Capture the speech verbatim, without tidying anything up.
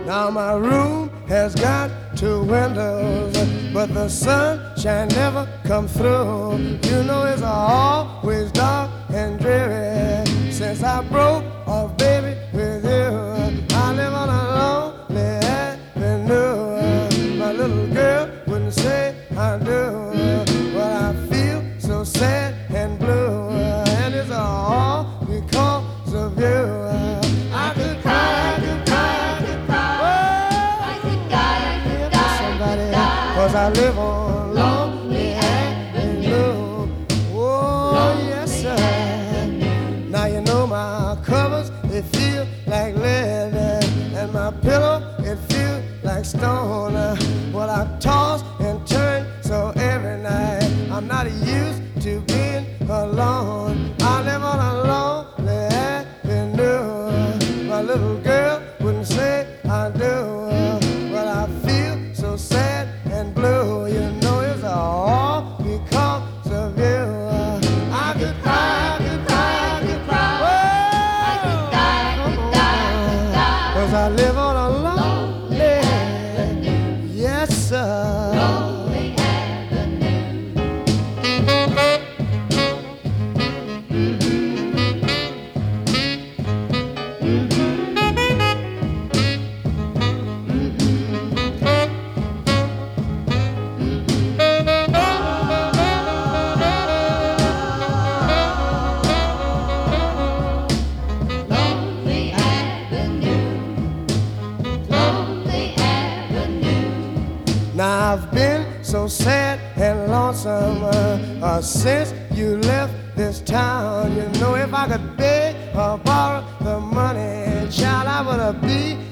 Now my room has got two windows, but the sunshine never come through. You know it's always dark and dreary since I broke off, baby, with you. I live on a lonely avenue. My little girl wouldn't say I do, but I feel so sad and blue, and it's all because of you. I could cry, I could cry, I could cry. Oh, I could die, I could die, somebody, cause I live on Lonely Avenue. Oh, yes, sir. Now you know my covers, they feel like lead, and my pillow, it feels like stone. Well, I toss and turn so every night I'm not used to being alone. I live on a lonely avenue. My little girl wouldn't say I do, but I feel so sad and blue. You know it's all because of you. I could cry, I could cry, I could cry. Oh, I could die, I could die, I could die. 'Cause I live on a lonely avenue. Yes, sir. Lonely Now I've been so sad and lonesome uh, uh, since you left this town. You know if I could beg or borrow the money, child, I would be